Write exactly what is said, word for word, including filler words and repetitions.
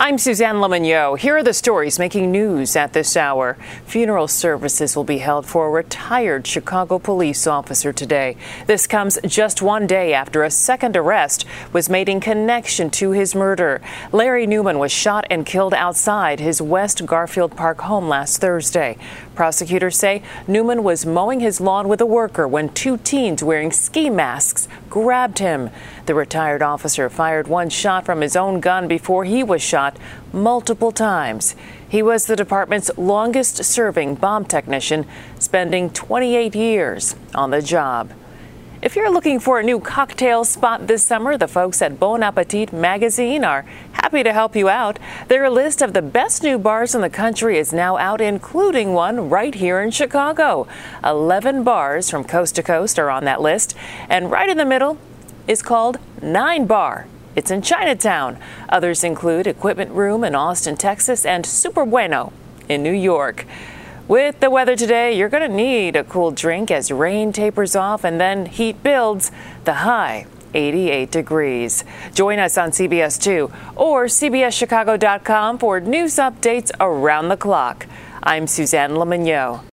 I'm Suzanne Lemonnier. Here are the stories making news at this hour. Funeral services will be held for a retired Chicago police officer today. This comes just one day after a second arrest was made in connection to his murder. Larry Newman was shot and killed outside his West Garfield Park home last Thursday. Prosecutors say Newman was mowing his lawn with a worker when two teens wearing ski masks grabbed him. The retired officer fired one shot from his own gun before he was shot multiple times. He was the department's longest-serving bomb technician, spending twenty-eight years on the job. If you're looking for a new cocktail spot this summer, the folks at Bon Appetit magazine are happy to help you out. Their list of the best new bars in the country is now out, including one right here in Chicago. eleven bars from coast to coast are on that list, and right in the middle is called Nine Bar. It's in Chinatown. Others include Equipment Room in Austin, Texas, and Super Bueno in New York. With the weather today, you're going to need a cool drink as rain tapers off and then heat builds. The high, eighty-eight degrees. Join us on C B S two or C B S Chicago dot com for news updates around the clock. I'm Suzanne Lemonnier.